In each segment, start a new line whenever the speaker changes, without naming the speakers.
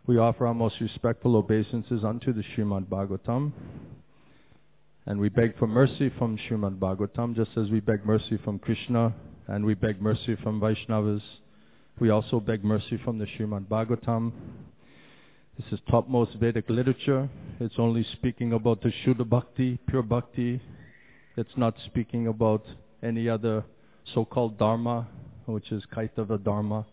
We offer our most respectful obeisances unto the Srimad Bhagavatam. And we beg for mercy from Srimad Bhagavatam, just as we beg mercy from Krishna and we beg mercy from Vaishnavas. We also beg mercy from the Srimad Bhagavatam. This is topmost Vedic literature. It's only speaking about the Shuddha Bhakti, pure Bhakti. It's not speaking about any other so-called Dharma, which is Kaitava Dharma.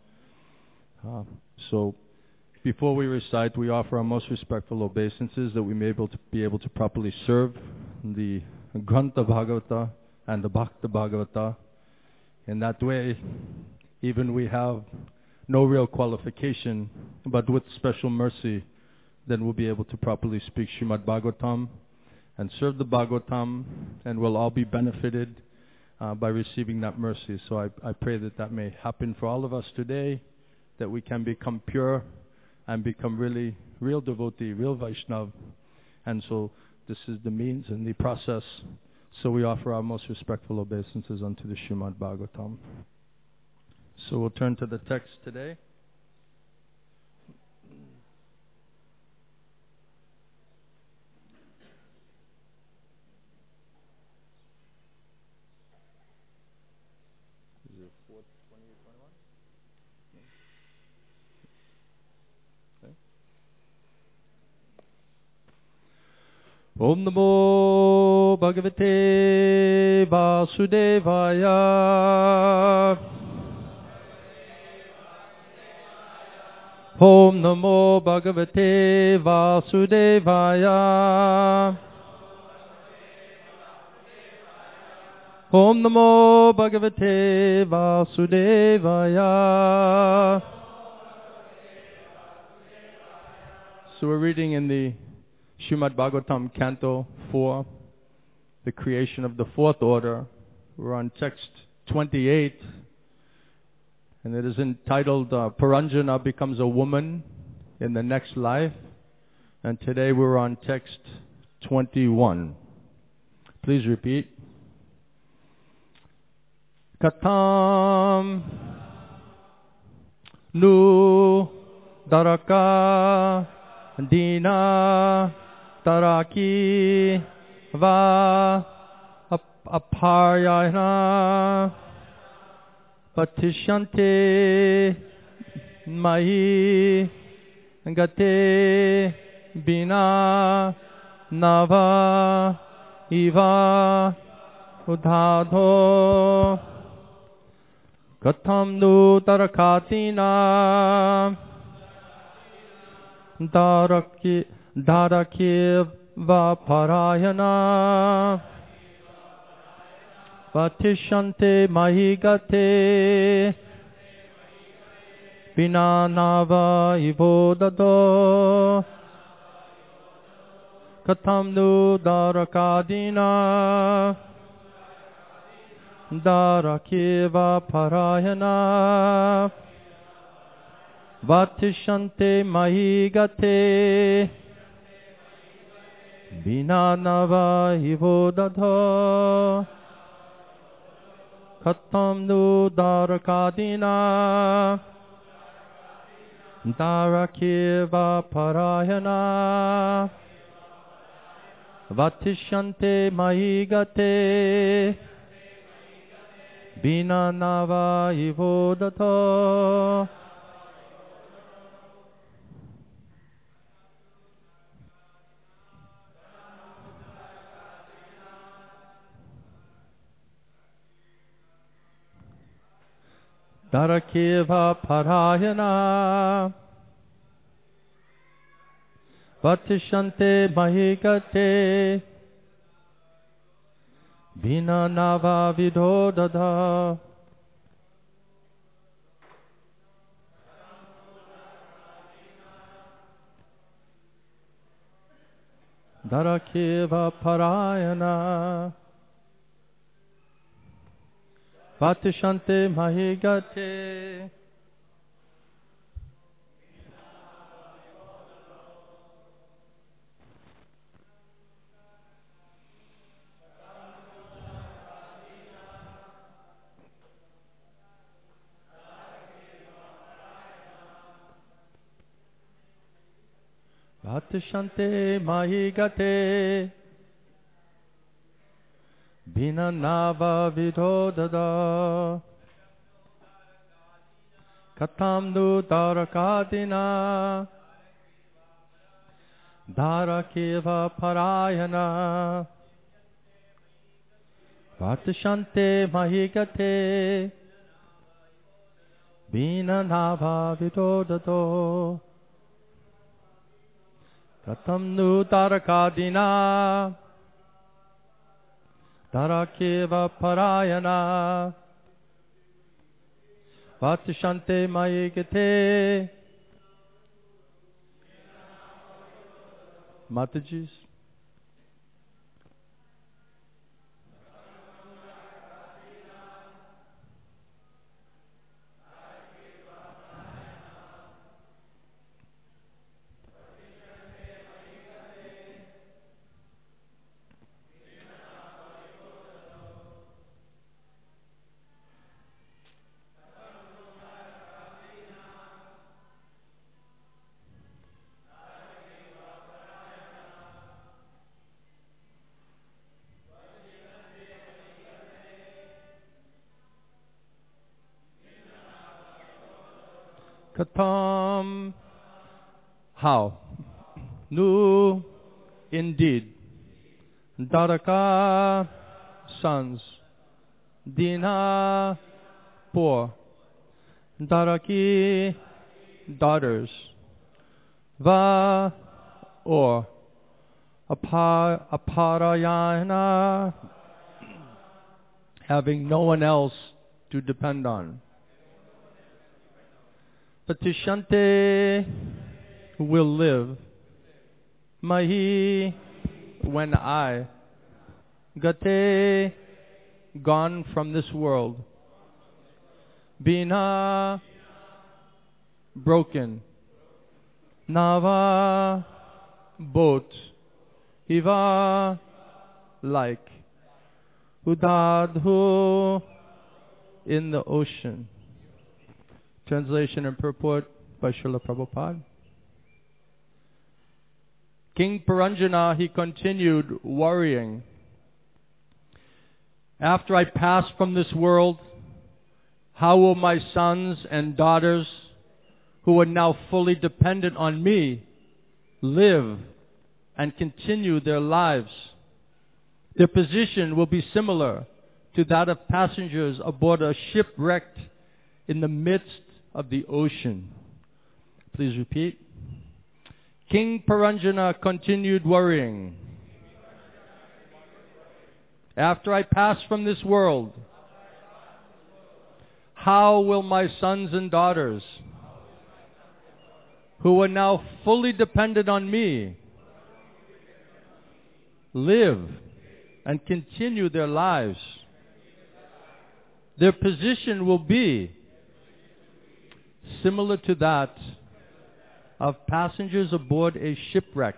So before we recite, we offer our most respectful obeisances that we may be able to properly serve the Grantha Bhagavata and the Bhakta Bhagavata. In that way, even we have no real qualification, but with special mercy, then we'll be able to properly speak Srimad Bhagavatam and serve the Bhagavatam, and we'll all be benefited by receiving that mercy. So I pray that that may happen for all of us today, that we can become pure and become really real devotee, real Vaishnav. And so this is the means and the process. So we offer our most respectful obeisances unto the Srimad Bhagavatam. So we'll turn to the text today. Is it 4:20 or 21? Okay. Om Namo Bhagavate Vasudevaya. Om Namo Bhagavate Vasudevaya. Om Namo Bhagavate Vasudevaya. So we're reading in the Srimad Bhagavatam, Canto 4, the creation of the fourth order. We're on text 28, and it is entitled Paranjana becomes a woman in the next life. And today we're on text 21. Please repeat. Katam Nu Daraka Dina Taraki Va Aparyana Patishante Mahi Gate Bina Nava Iva Udhadho Katham Nu Tarakatina Daraki Vaparayana Vatishante Mahigate Vinanava Ivodado Katham Nu Darakadina Darakiva Parayana Vatishante Mahigate Vinanava Ivodado Katham Nu Darakadina Darakiva Parayana Vatishante Mahigate Vinanava Ivodado. Darakiva Parayana Vatishante Mahigate Vinanava Vidodada Darakiva Parayana Vatishante Mahigate Vatishante mahigate Vinanava vidodada Katamnu darakadina Dharakeva parayana Vatishante mahigate Vinanava vidodado Katamnu darakadina Dharakeva parayana Vatishante mahigate Matajis. Katam. How? Nu, indeed. Daraka, sons. Dina, poor. Daraki, daughters. Va, or. Aparayana, having no one else to depend on. Patishante, will live. Mahi, when I. Gate, gone from this world. Bina, broken. Nava, boat. Hiva, like. Udadhu, in the ocean. Translation and purport by Srila Prabhupada. King Puranjana, he continued worrying. After I pass from this world, how will my sons and daughters, who are now fully dependent on me, live and continue their lives? Their position will be similar to that of passengers aboard a ship wrecked in the midst of the ocean. Please repeat. King Puranjana continued worrying. After I pass from this world, how will my sons and daughters, who are now fully dependent on me, live and continue their lives? Their position will be similar to that of passengers aboard a shipwreck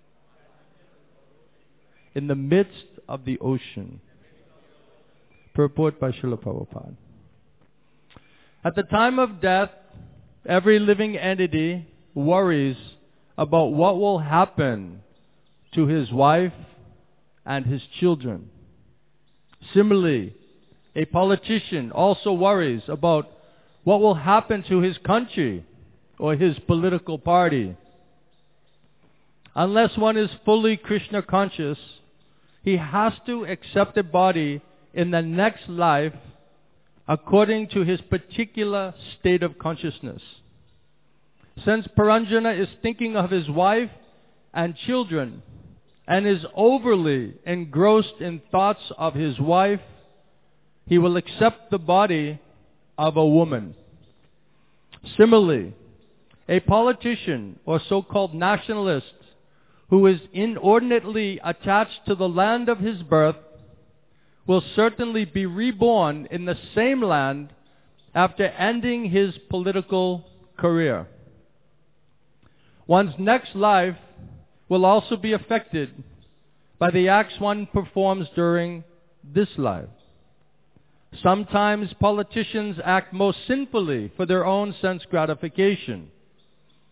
in the midst of the ocean. Purport by Srila Prabhupada. At the time of death, every living entity worries about what will happen to his wife and his children. Similarly, a politician also worries about what will happen to his country or his political party. Unless one is fully Krishna conscious, he has to accept a body in the next life according to his particular state of consciousness. Since Puranjana is thinking of his wife and children and is overly engrossed in thoughts of his wife, he will accept the body of a woman. Similarly, a politician or so-called nationalist who is inordinately attached to the land of his birth will certainly be reborn in the same land after ending his political career. One's next life will also be affected by the acts one performs during this life. Sometimes politicians act most sinfully for their own sense gratification.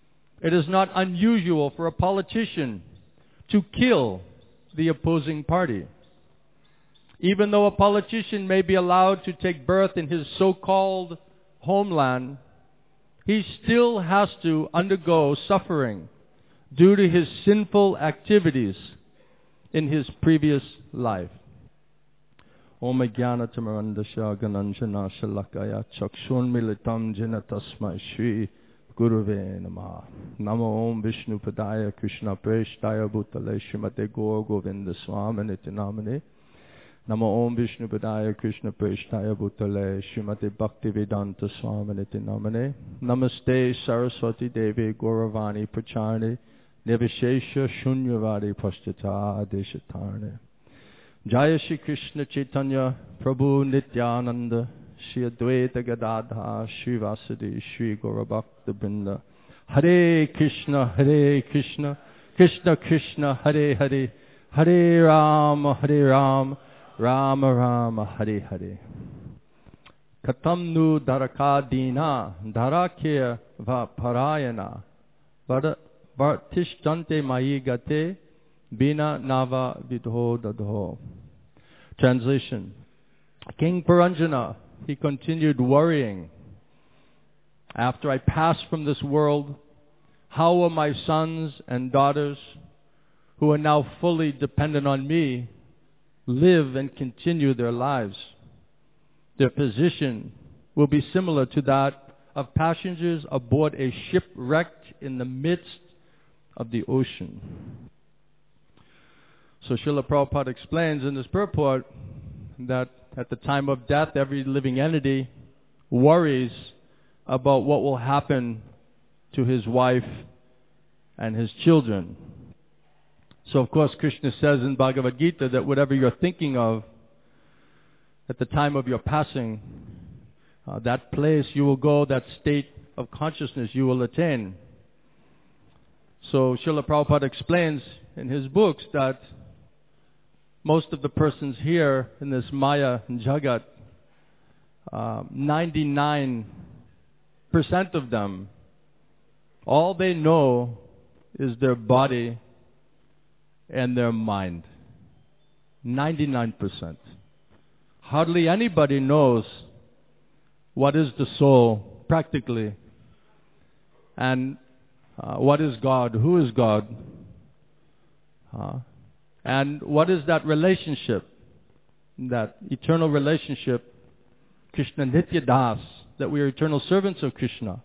It is not unusual for a politician to kill the opposing party. Even though a politician may be allowed to take birth in his so-called homeland, he still has to undergo suffering due to his sinful activities in his previous life. Om Jnana Tamarandasya Gananjana Shalakaya Chakshun Militam Jina Tasmai Shri Guruve Namaha. Namo Om Vishnu Padaya Krishna Preshtaya Bhutale Shrimate Gaur Govinda Swami Namane. Namo Om Vishnu Padaya Krishna Preshtaya Bhutale Shrimate Bhaktivedanta Swami Namane. Namaste Saraswati Devi Gauravani Pracharne Nivishesha Shunyavadi Pashtata Adeshatarne. Jaya Shri Krishna Chaitanya Prabhu Nityananda Shri Advaita Gadadha Shri Vasadi Shri Gaurabhakta Brinda. Hare Krishna Krishna Krishna Hare Hare Hare Rama Rama Rama Hare Hare. Katam nu Dharaka Dina Dharakya Va Parayana Vartishtante Mai Gate Bina Nava Vidho Dadho. Translation. King Paranjana, he continued worrying. After I pass from this world, how will my sons and daughters, who are now fully dependent on me, live and continue their lives? Their position will be similar to that of passengers aboard a ship wrecked in the midst of the ocean. So Srila Prabhupada explains in this purport that at the time of death, every living entity worries about what will happen to his wife and his children. So of course Krishna says in Bhagavad Gita that whatever you're thinking of at the time of your passing, that place you will go, that state of consciousness you will attain. So Srila Prabhupada explains in his books that most of the persons here in this Maya Jagat, 99% of them, all they know is their body and their mind. 99%. Hardly anybody knows what is the soul practically, and what is God, who is God, and what is that relationship, that eternal relationship, Krishna Nitya Das, that we are eternal servants of Krishna.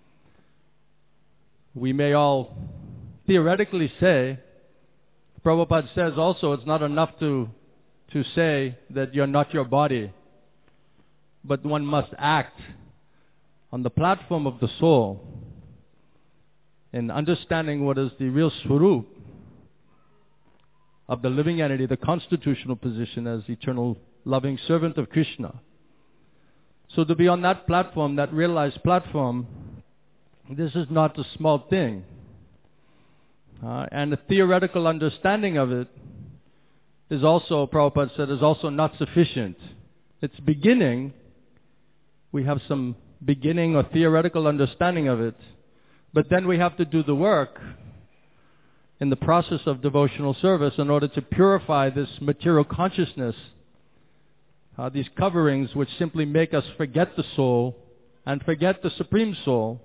We may all theoretically say, Prabhupada says also it's not enough to say that you're not your body, but one must act on the platform of the soul in understanding what is the real swarup of the living entity, the constitutional position as eternal loving servant of Krishna. So to be on that platform, that realized platform, this is not a small thing. And the theoretical understanding of it is also, Prabhupada said, is also not sufficient. It's beginning. We have some beginning or theoretical understanding of it. But then we have to do the work in the process of devotional service in order to purify this material consciousness, these coverings which simply make us forget the soul and forget the Supreme Soul,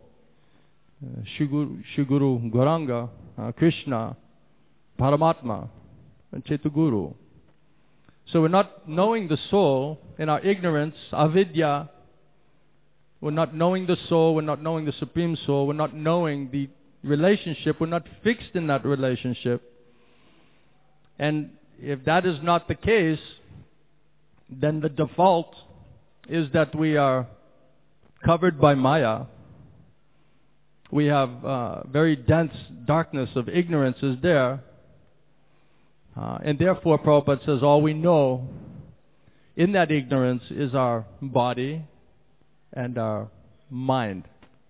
Shiguru Gauranga, Krishna, Paramatma, and Chetaguru. So we're not knowing the soul in our ignorance, avidya. We're not knowing the soul, we're not knowing the Supreme Soul, we're not knowing the relationship, we're not fixed in that relationship. And if that is not the case, then the default is that we are covered by Maya. We have very dense darkness of ignorance is there. And therefore, Prabhupada says, all we know in that ignorance is our body and our mind.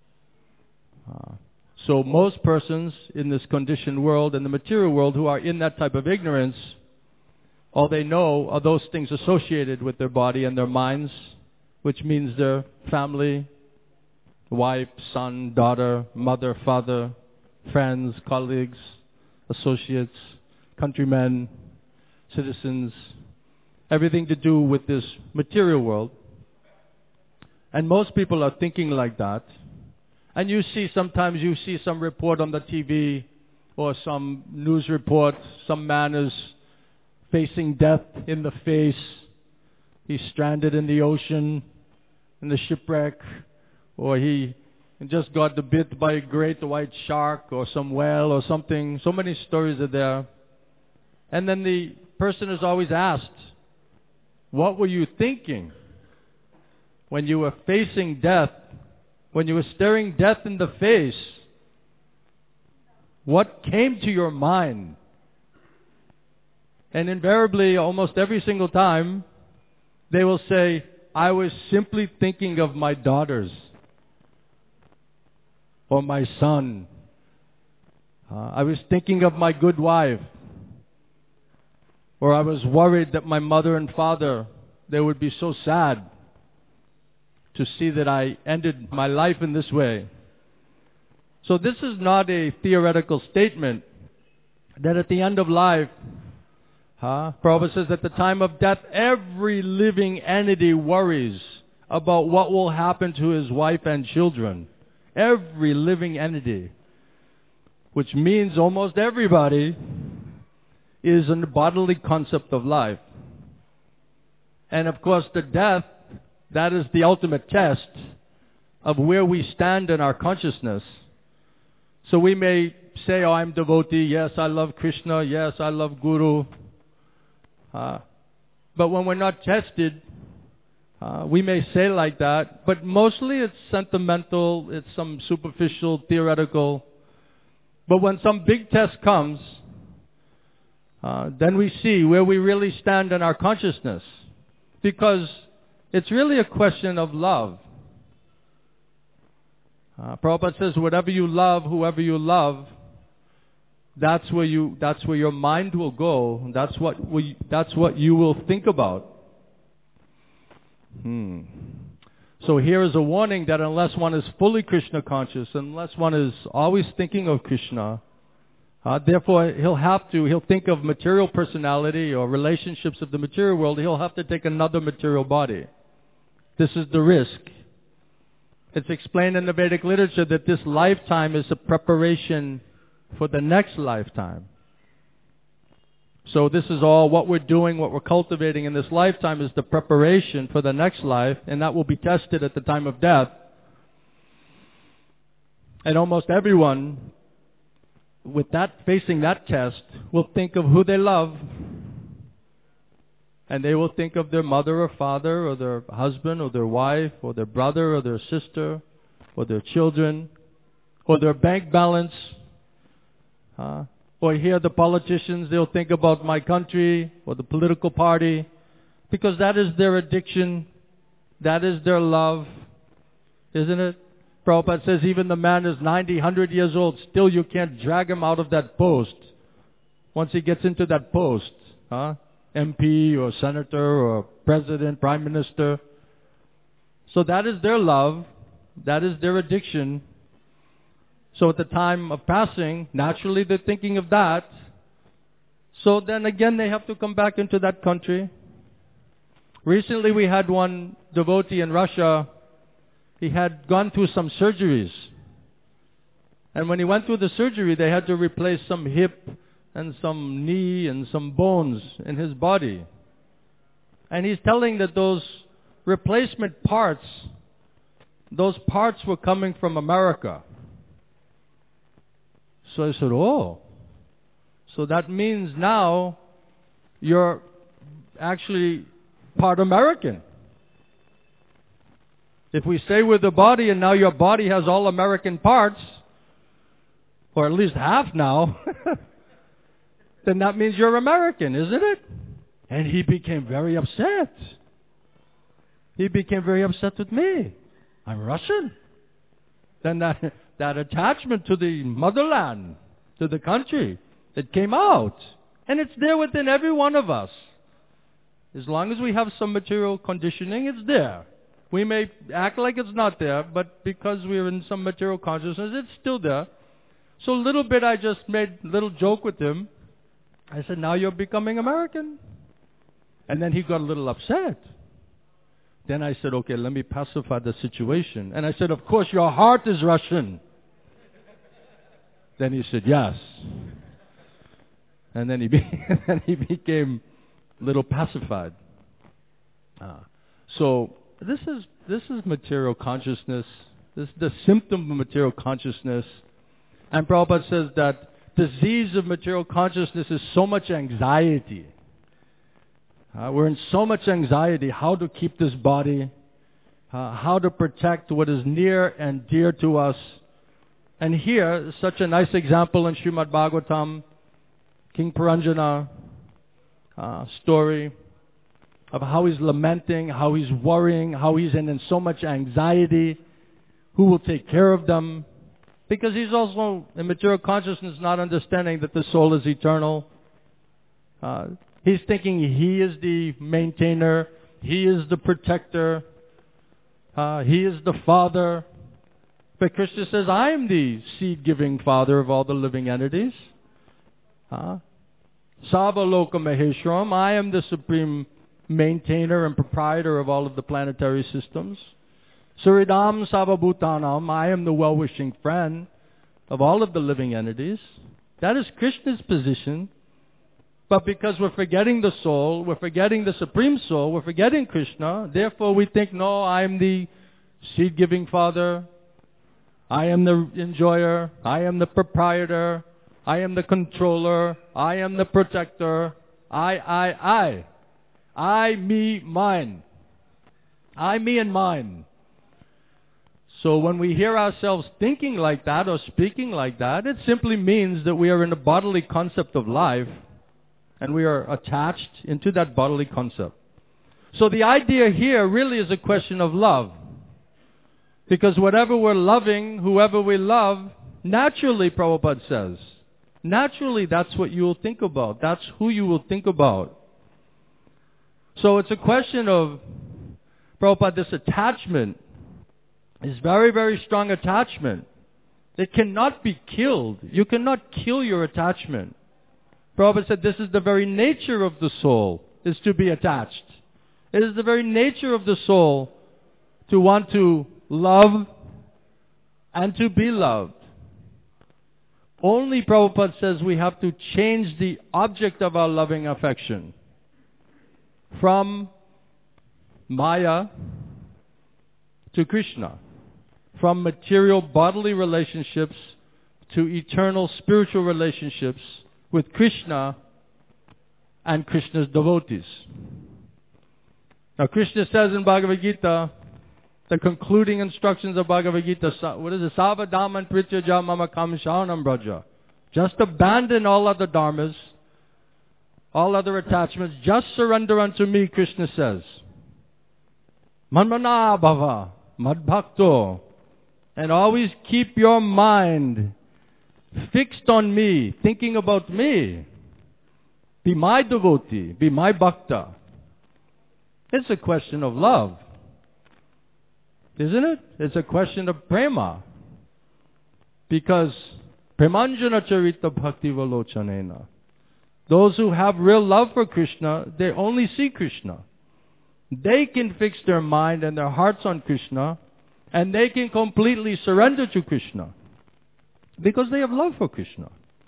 So most persons in this conditioned world, in the material world, who are in that type of ignorance, all they know are those things associated with their body and their minds, which means their family, wife, son, daughter, mother, father, friends, colleagues, associates, countrymen, citizens, everything to do with this material world. And most people are thinking like that. And sometimes you see some report on the TV or some news report, some man is facing death in the face. He's stranded in the ocean, in the shipwreck, or he just got bit by a great white shark or some whale or something. So many stories are there. And then the person is always asked, what were you thinking when you were facing death, when you were staring death in the face? What came to your mind? And invariably, almost every single time, they will say, I was simply thinking of my daughters or my son. I was thinking of my good wife. Or I was worried that my mother and father, they would be so sad to see that I ended my life in this way. So this is not a theoretical statement that at the end of life, Prabhupada says at the time of death, every living entity worries about what will happen to his wife and children. Every living entity. Which means almost everybody is a bodily concept of life. And of course the death, that is the ultimate test of where we stand in our consciousness. So we may say, oh, I'm devotee, yes, I love Krishna, yes, I love Guru. But when we're not tested, we may say like that, but mostly it's sentimental, it's some superficial, theoretical. But when some big test comes, then we see where we really stand in our consciousness. Because it's really a question of love. Prabhupada says, whatever you love, whoever you love, that's where your mind will go. That's what you will think about. So here is a warning that unless one is fully Krishna conscious, unless one is always thinking of Krishna, therefore he'll think of material personality or relationships of the material world, he'll have to take another material body. This is the risk. It's explained in the Vedic literature that this lifetime is a preparation for the next lifetime. So this is all what we're doing, what we're cultivating in this lifetime is the preparation for the next life, and that will be tested at the time of death. And almost everyone facing that test will think of who they love, and they will think of their mother or father or their husband or their wife or their brother or their sister or their children or their bank balance. Or here the politicians, they'll think about my country or the political party, because that is their addiction, that is their love, isn't it? Prabhupada says even the man is 90, 100 years old, still you can't drag him out of that post. Once he gets into that post, MP or senator or president, prime minister. So that is their love, that is their addiction. So at the time of passing, naturally they're thinking of that. So then again they have to come back into that country. Recently we had one devotee in Russia. He had gone through some surgeries. And when he went through the surgery, they had to replace some hip and some knee and some bones in his body. And he's telling that those replacement parts, those parts were coming from America. So I said, oh, so that means now you're actually part American. If we stay with the body and now your body has all American parts, or at least half now, then that means you're American, isn't it? And he became very upset. He became very upset with me. I'm Russian. Then that attachment to the motherland, to the country, it came out. And it's there within every one of us. As long as we have some material conditioning, it's there. We may act like it's not there, but because we're in some material consciousness, it's still there. So a little bit I just made a little joke with him. I said, now you're becoming American. And then he got a little upset. Then I said, okay, let me pacify the situation. And I said, of course, your heart is Russian. Then he said, yes. And then he became a little pacified. So this is material consciousness. This is the symptom of material consciousness. And Prabhupada says that disease of material consciousness is so much anxiety. We're in so much anxiety, how to keep this body, how to protect what is near and dear to us. And here, such a nice example in Srimad Bhagavatam, King Puranjana story of how he's lamenting, how he's worrying, how he's in so much anxiety, who will take care of them. Because he's also, in material consciousness, not understanding that the soul is eternal. He's thinking he is the maintainer, he is the protector, he is the father. But Krishna says, I am the seed-giving father of all the living entities. Sava Loka Maheshwaram, I am the supreme maintainer and proprietor of all of the planetary systems. Suridam Savabhutanam, I am the well-wishing friend of all of the living entities. That is Krishna's position. But because we're forgetting the soul, we're forgetting the Supreme Soul, we're forgetting Krishna, therefore we think, no, I am the seed-giving father, I am the enjoyer, I am the proprietor, I am the controller, I am the protector, I, me, mine. I, me, and mine. So when we hear ourselves thinking like that or speaking like that, it simply means that we are in the bodily concept of life, and we are attached into that bodily concept. So the idea here really is a question of love. Because whatever we're loving, whoever we love, naturally, Prabhupada says, naturally that's what you will think about. That's who you will think about. So it's a question of, Prabhupada, this attachment is very, very strong attachment. It cannot be killed. You cannot kill your attachment. Prabhupada said this is the very nature of the soul, is to be attached. It is the very nature of the soul to want to love and to be loved. Only, Prabhupada says, we have to change the object of our loving affection from Maya to Krishna, from material bodily relationships to eternal spiritual relationships with Krishna and Krishna's devotees. Now Krishna says in Bhagavad Gita, the concluding instructions of Bhagavad Gita, what is it? Savadaman prityaja mama kamshanam braja. Just abandon all other dharmas, all other attachments, just surrender unto me, Krishna says. Manmana bhava, madbhakto. And always keep your mind fixed on me, thinking about me. Be my devotee, be my bhakta. It's a question of love. Isn't it? It's a question of prema. Because premanjana charita bhakti valochanena. Those who have real love for Krishna, they only see Krishna. They can fix their mind and their hearts on Krishna, and they can completely surrender to Krishna. Because they have love for Krishna.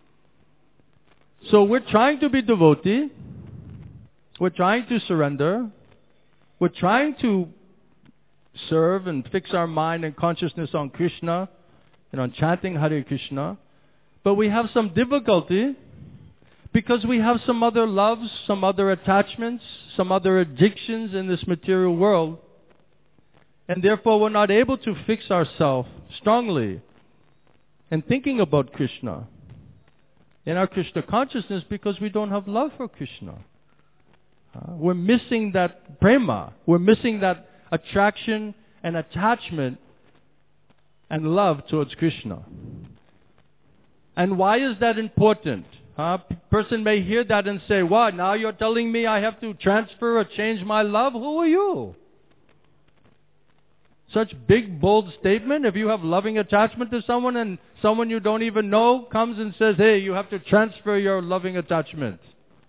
So we're trying to be devotee. We're trying to surrender. We're trying to serve and fix our mind and consciousness on Krishna and on chanting Hare Krishna. But we have some difficulty because we have some other loves, some other attachments, some other addictions in this material world. And therefore we're not able to fix ourselves strongly and thinking about Krishna in our Krishna consciousness because we don't have love for Krishna. We're missing that prema. We're missing that attraction and attachment and love towards Krishna. And why is that important? Person may hear that and say, what, now you're telling me I have to transfer or change my love? Who are you? such big, bold statement. If you have loving attachment to someone and someone you don't even know comes and says, hey, you have to transfer your loving attachment.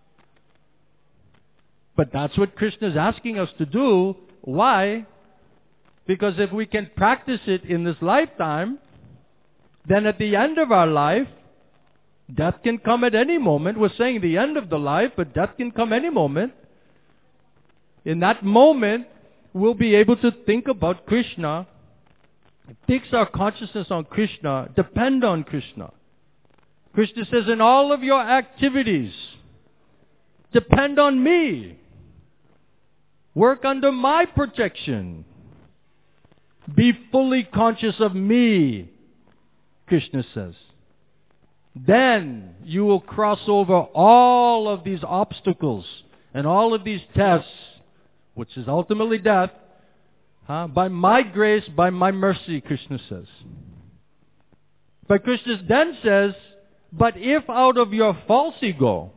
But that's what Krishna is asking us to do. Why? Because if we can practice it in this lifetime, then at the end of our life, death can come at any moment. We're saying the end of the life, but death can come any moment. In that moment, we'll be able to think about Krishna, fix our consciousness on Krishna, depend on Krishna. Krishna says, in all of your activities, depend on me. Work under my protection. Be fully conscious of me, Krishna says. Then you will cross over all of these obstacles and all of these tests, which is ultimately death, by my grace, by my mercy, Krishna says. But Krishna then says, but if out of your false ego,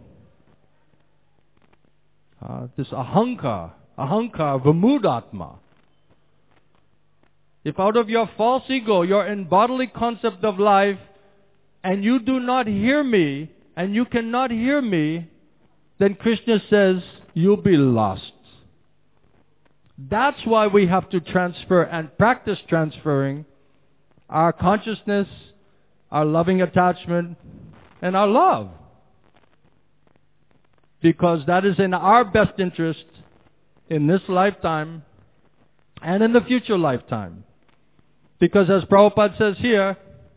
this ahankar, vimudatma, if out of your false ego, your embodily concept of life, and you do not hear me, and you cannot hear me, then Krishna says, you'll be lost. That's why we have to transfer and practice transferring our consciousness, our loving attachment, and our love. Because that is in our best interest in this lifetime and in the future lifetime. Because as Prabhupada says here,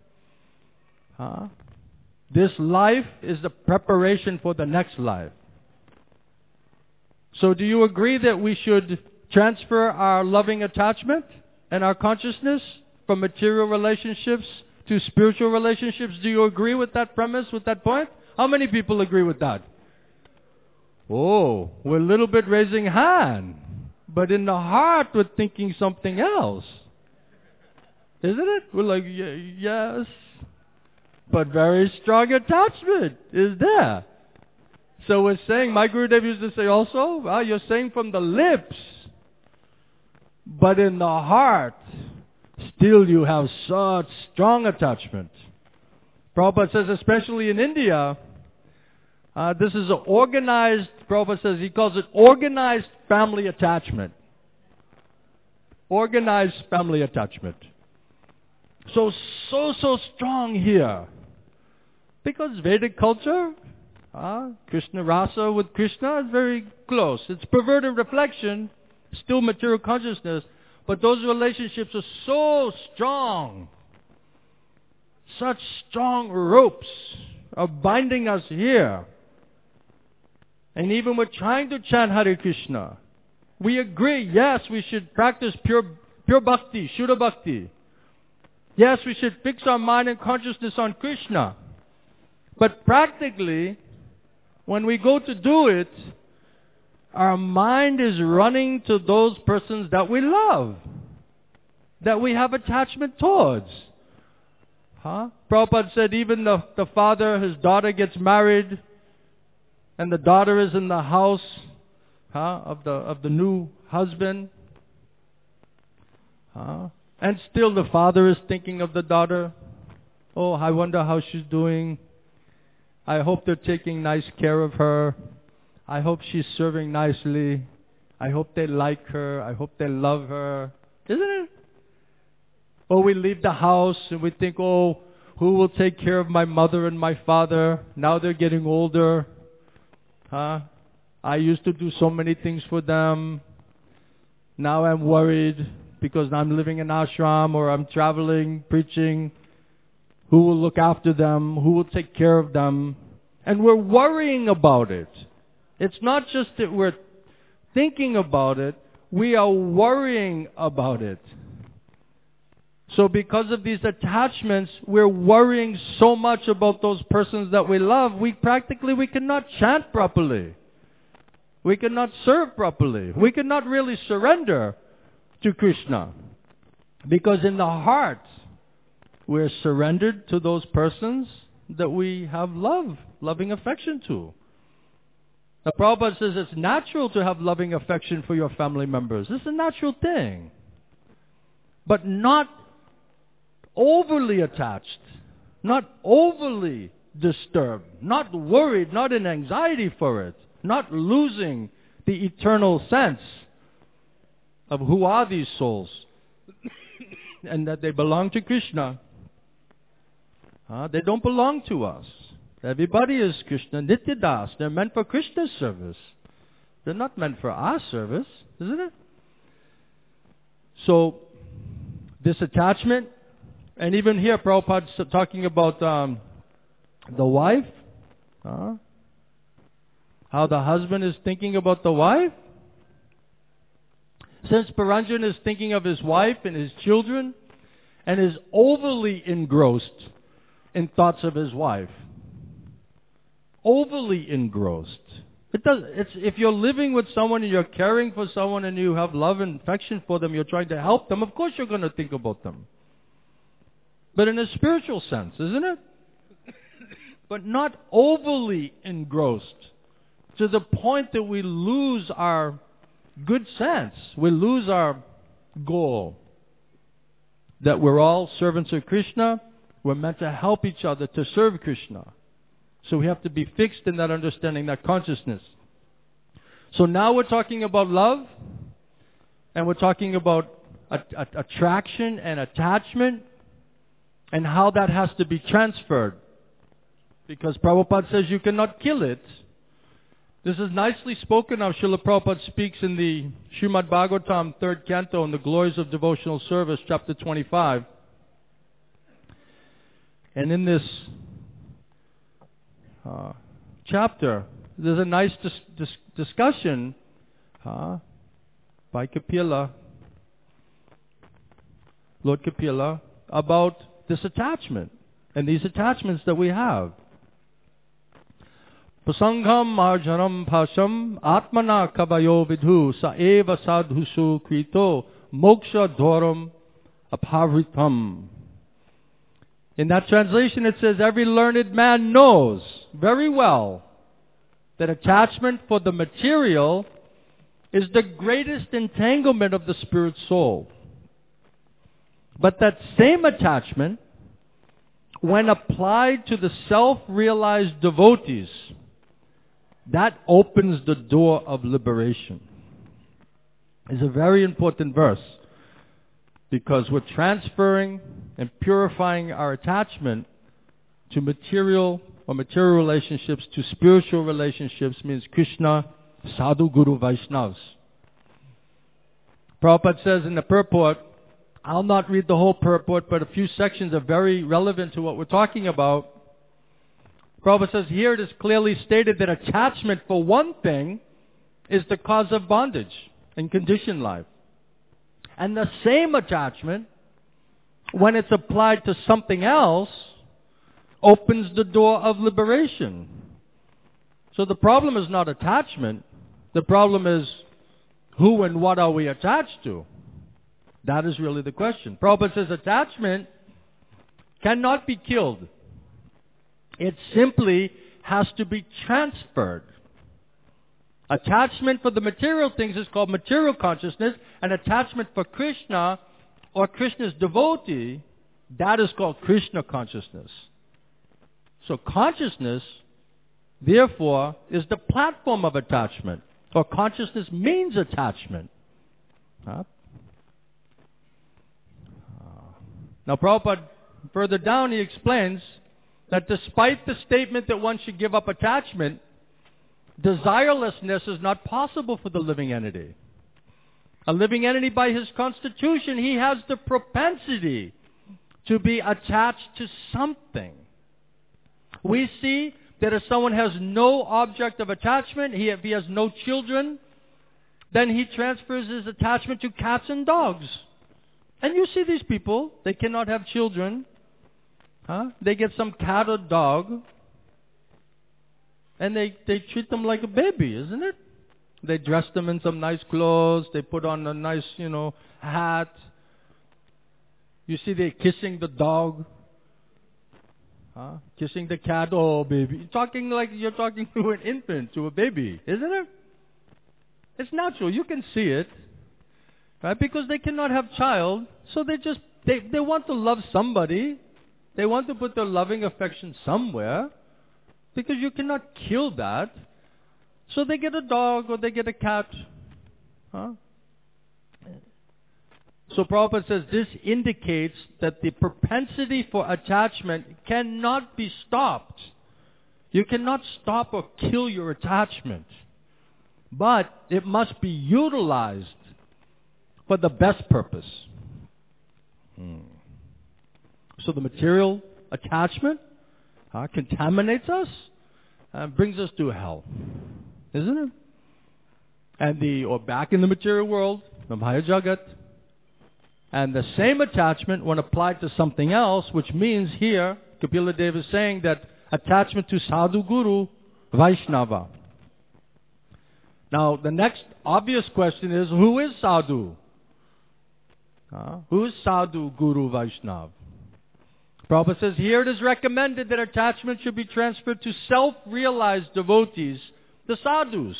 this life is the preparation for the next life. So do you agree that we should transfer our loving attachment and our consciousness from material relationships to spiritual relationships? Do you agree with that premise, with that point? How many people agree with that? Oh, we're a little bit raising hand. But in the heart, we're thinking something else. Isn't it? We're like, yes. But very strong attachment is there. So we're saying, my Gurudev used to say also, you're saying from the lips, but in the heart, still you have such strong attachment. Prabhupada says, especially in India, this is an organized, Prabhupada says, he calls it organized family attachment. Organized family attachment. So strong here. Because Vedic culture, Krishna Rasa with Krishna is very close. It's perverted reflection, still material consciousness, but those relationships are so strong. Such strong ropes are binding us here. And even we're trying to chant Hare Krishna. We agree, yes, we should practice pure bhakti, Shuddha bhakti. Yes, we should fix our mind and consciousness on Krishna. But practically, when we go to do it, our mind is running to those persons that we love, that we have attachment towards. Prabhupada said even the father, his daughter gets married, and the daughter is in the house of the new husband. And still the father is thinking of the daughter. Oh, I wonder how she's doing. I hope they're taking nice care of her. I hope she's serving nicely. I hope they like her. I hope they love her. Isn't it? Or we leave the house and we think, oh, who will take care of my mother and my father? Now they're getting older. I used to do so many things for them. Now I'm worried because I'm living in ashram or I'm traveling, preaching. Who will look after them? Who will take care of them? And we're worrying about it. It's not just that we're thinking about it. We are worrying about it. So because of these attachments, we're worrying so much about those persons that we love, we cannot chant properly. We cannot serve properly. We cannot really surrender to Krishna. Because in the heart, we're surrendered to those persons that we have loving affection to. The Prabhupada says it's natural to have loving affection for your family members. It's a natural thing. but not overly attached, not overly disturbed, not worried, not in anxiety for it, not losing the eternal sense of who are these souls and that they belong to Krishna. They don't belong to us. Everybody is Krishna Nityadas. They're meant for Krishna's service. They're not meant for our service, isn't it? So, this attachment, and even here Prabhupada's talking about the wife, how the husband is thinking about the wife. Since Puranjan is thinking of his wife and his children, and is overly engrossed in thoughts of his wife. Overly engrossed. If you're living with someone and you're caring for someone and you have love and affection for them, you're trying to help them, of course you're going to think about them. But in a spiritual sense, isn't it? But not overly engrossed to the point that we lose our good sense. We lose our goal. That we're all servants of Krishna. We're meant to help each other to serve Krishna. So we have to be fixed in that understanding, that consciousness. So now we're talking about love, and we're talking about attraction and attachment, and how that has to be transferred. Because Prabhupada says you cannot kill it. This is nicely spoken of. Srila Prabhupada speaks in the Srimad Bhagavatam, 3rd canto, in the Glories of Devotional Service, chapter 25. And in this chapter, there's a nice discussion by Kapila, Lord Kapila, about this attachment and these attachments that we have. Prasangham marjanam phasham atmana kabayo vidhu sa eva sadhusu krito moksha dhoram apavritam. In that translation it says, every learned man knows very well that attachment for the material is the greatest entanglement of the spirit soul. But that same attachment, when applied to the self-realized devotees, that opens the door of liberation. It's a very important verse, because we're transferring and purifying our attachment to material relationships, to spiritual relationships, means Krishna, Sadhu, Guru, Vaishnavas. Prabhupada says in the purport, I'll not read the whole purport, but a few sections are very relevant to what we're talking about. Prabhupada says here it is clearly stated that attachment for one thing is the cause of bondage in conditioned life. And the same attachment, when it's applied to something else, opens the door of liberation. So the problem is not attachment. The problem is who and what are we attached to? That is really the question. Prabhupada says attachment cannot be killed. It simply has to be transferred. Attachment for the material things is called material consciousness, and attachment for Krishna or Krishna's devotee, that is called Krishna consciousness. So consciousness, therefore, is the platform of attachment, or consciousness means attachment. Now Prabhupada, further down, he explains that despite the statement that one should give up attachment, desirelessness is not possible for the living entity. A living entity, by his constitution, he has the propensity to be attached to something. We see that if someone has no object of attachment, if he has no children, then he transfers his attachment to cats and dogs. And you see these people, they cannot have children. They get some cat or dog, and they treat them like a baby, isn't it? They dress them in some nice clothes. They put on a nice, hat. You see they're kissing the dog. Kissing the cat. Oh, baby. You're talking like you're talking to an infant, to a baby, isn't it? It's natural. You can see it. Right? Because they cannot have child. So they want to love somebody. They want to put their loving affection somewhere, because you cannot kill that. So they get a dog or they get a cat. Huh? So Prabhupada says this indicates that the propensity for attachment cannot be stopped. You cannot stop or kill your attachment. But it must be utilized for the best purpose. So the material attachment contaminates us and brings us to hell. Isn't it? Or back in the material world, the Maya Jagat. And the same attachment, when applied to something else, which means here, Kapila Dev is saying that attachment to Sadhu Guru, Vaishnava. Now, the next obvious question is, who is Sadhu? Who is Sadhu, Guru, Vaishnava? Prabhupada says, here it is recommended that attachment should be transferred to self-realized devotees, the sadhus.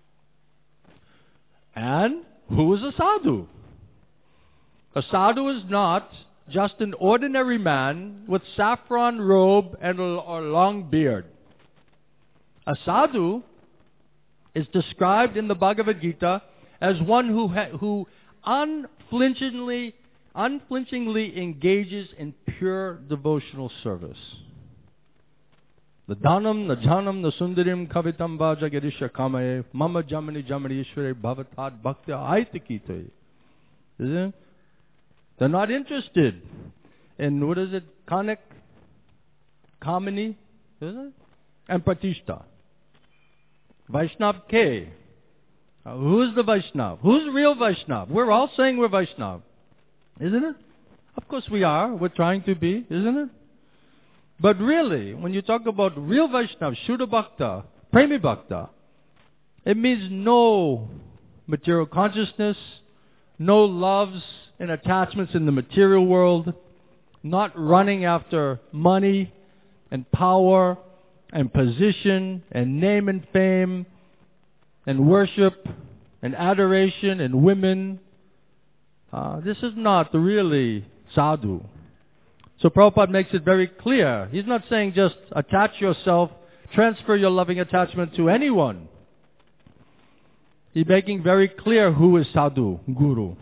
And who is a sadhu? A sadhu is not just an ordinary man with saffron robe and a long beard. A sadhu is described in the Bhagavad Gita as one who unflinchingly engages in pure devotional service. The dhanam, the jhanam, the sundarim, kavitam va jagarisha kamaye, mama jamani jamani ishvare bhavatat bhaktya aitikitoye. Isn't it? They're not interested in, Kanak, Kamini, isn't it? And Pratishta. Vaishnav K. Who's the Vaishnav? Who's real Vaishnav? We're all saying we're Vaishnav. Isn't it? Of course we are. We're trying to be, isn't it? But really, when you talk about real Vaishnav, Shuddha Bhakta, Premi Bhakta, it means no material consciousness, no loves and attachments in the material world, not running after money and power and position and name and fame and worship and adoration and women. This is not really sadhu. So Prabhupada makes it very clear. He's not saying just attach yourself, transfer your loving attachment to anyone. He's making very clear who is sadhu, guru.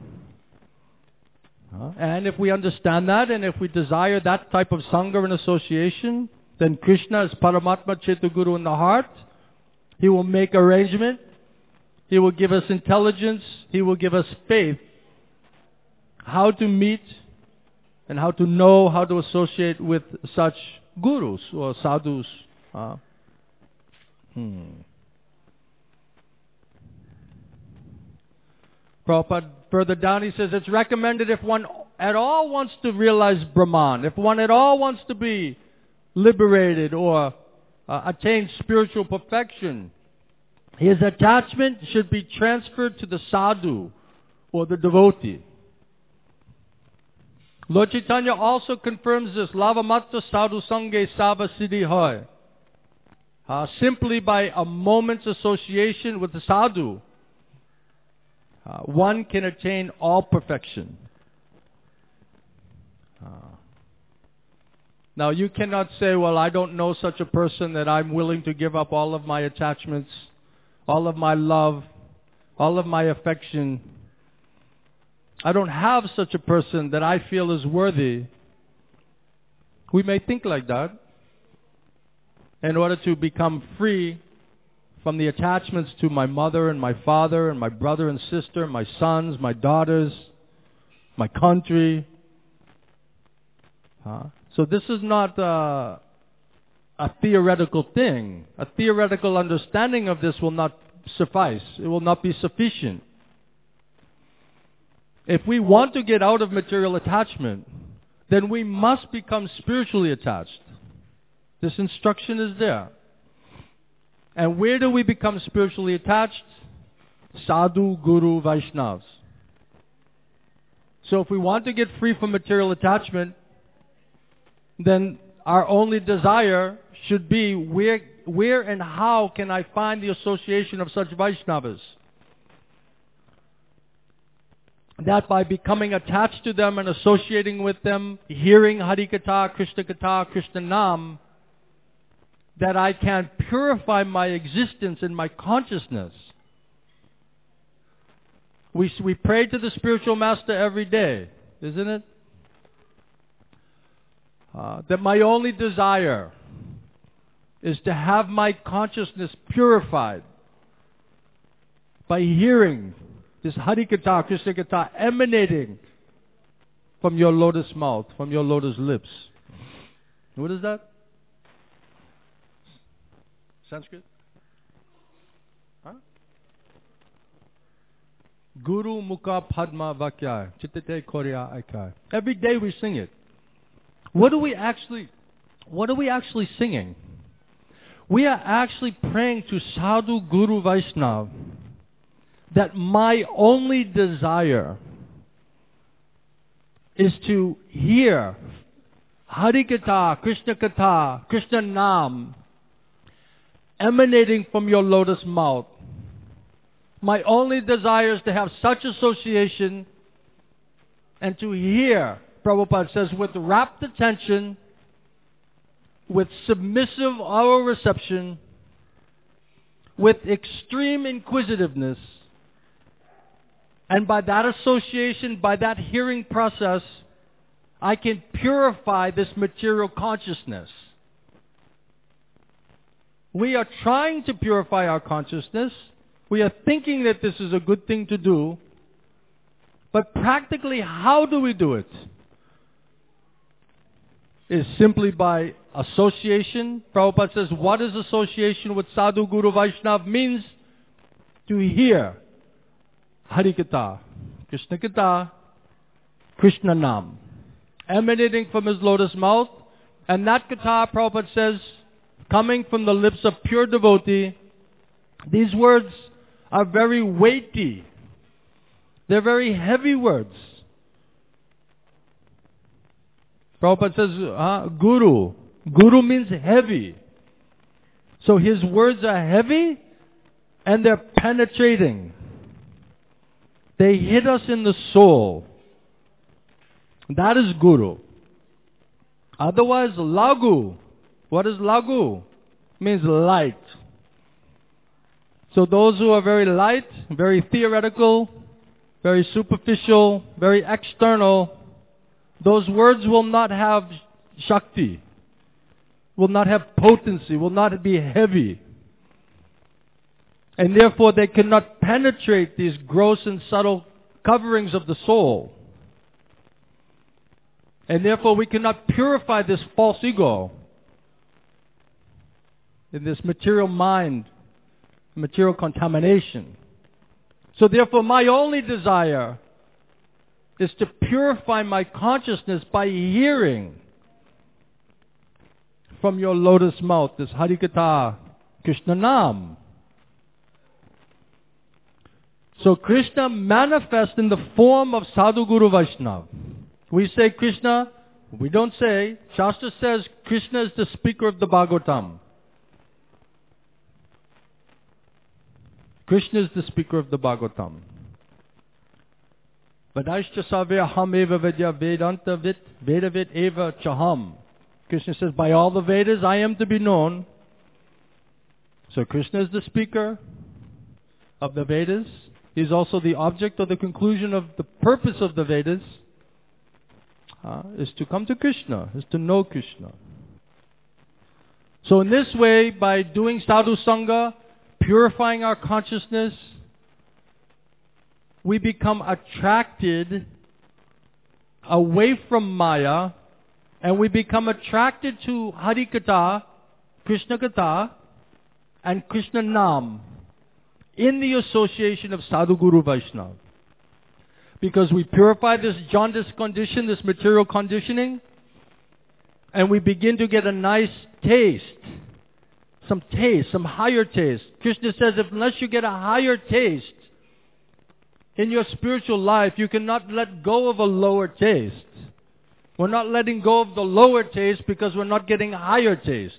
And if we understand that, and if we desire that type of sangha and association, then Krishna is Paramatma Chetaguru in the heart. He will make arrangement. He will give us intelligence. He will give us faith. How to meet and how to know how to associate with such gurus or sadhus. Prabhupada further down he says it's recommended if one at all wants to realize Brahman, if one at all wants to be liberated or attain spiritual perfection, his attachment should be transferred to the sadhu or the devotee. Lord Chaitanya also confirms this, Lavamatta sadhu sange sava siddhi hoy. Simply by a moment's association with the sadhu, one can attain all perfection. Now you cannot say, well, I don't know such a person that I'm willing to give up all of my attachments, all of my love, all of my affection. I don't have such a person that I feel is worthy. We may think like that in order to become free from the attachments to my mother and my father and my brother and sister, my sons, my daughters, my country. So this is not a theoretical thing. A theoretical understanding of this will not suffice. It will not be sufficient. If we want to get out of material attachment, then we must become spiritually attached. This instruction is there. And where do we become spiritually attached? Sadhu, Guru, Vaishnavas. So if we want to get free from material attachment, then our only desire should be where and how can I find the association of such Vaishnavas? that by becoming attached to them and associating with them, hearing Harikatha, Krishna Katha, Krishna Nam, that I can purify my existence and my consciousness. We pray to the spiritual master every day, isn't it? That my only desire is to have my consciousness purified by hearing this Harikatha, Krishna Katha emanating from your lotus mouth, from your lotus lips. What is that? Sanskrit? Huh? Guru Mukha Padma Vakya Chittate Korya Aikai. Every day we sing it. What are we actually singing? We are actually praying to Sadhu Guru Vaishnava that my only desire is to hear Harikatha, Krishna Katha, Krishna Nam emanating from your lotus mouth. My only desire is to have such association and to hear, Prabhupada says, with rapt attention, with submissive oral reception, with extreme inquisitiveness, and by that association, by that hearing process, I can purify this material consciousness. We are trying to purify our consciousness. We are thinking that this is a good thing to do. But practically, how do we do it? Is simply by association. Prabhupada says, what is association with Sadhu Guru Vaishnava? Means to hear Harikatha, Krishna Katha, Krishna Nam, emanating from his lotus mouth. And that Katha, Prabhupada says, coming from the lips of pure devotee. These words are very weighty. They're very heavy words. Prabhupada says, Guru. Guru means heavy. So his words are heavy and they're penetrating. They hit us in the soul. That is Guru. Otherwise, Lagu. What is Lagu? Means light. So those who are very light, very theoretical, very superficial, very external, those words will not have Shakti, will not have potency, will not be heavy. And therefore they cannot penetrate these gross and subtle coverings of the soul. And therefore we cannot purify this false ego in this material mind, material contamination. So therefore my only desire is to purify my consciousness by hearing from your lotus mouth, this Harikatha, Krishna Nam. So Krishna manifests in the form of Sadhu Guru Vaishnava. We say Krishna, we don't say, Shastra says Krishna is the speaker of the Bhagavatam. Krishna is the speaker of the Bhagavatam. Vadaishcha savya ham eva vidya vedanta vit vedavid eva chaham. Krishna says, by all the Vedas I am to be known. So Krishna is the speaker of the Vedas. He is also the object or the conclusion of the purpose of the Vedas. Is to come to Krishna, is to know Krishna. So in this way, by doing sadhu sangha, purifying our consciousness, we become attracted away from Maya, and we become attracted to Harikatha, Krishna Katha, and Krishna Nam in the association of Sadhu Guru Vaishnava. Because we purify this jaundice condition, this material conditioning, and we begin to get a nice taste, some higher taste. Krishna says, unless you get a higher taste in your spiritual life, you cannot let go of a lower taste. We're not letting go of the lower taste because we're not getting a higher taste.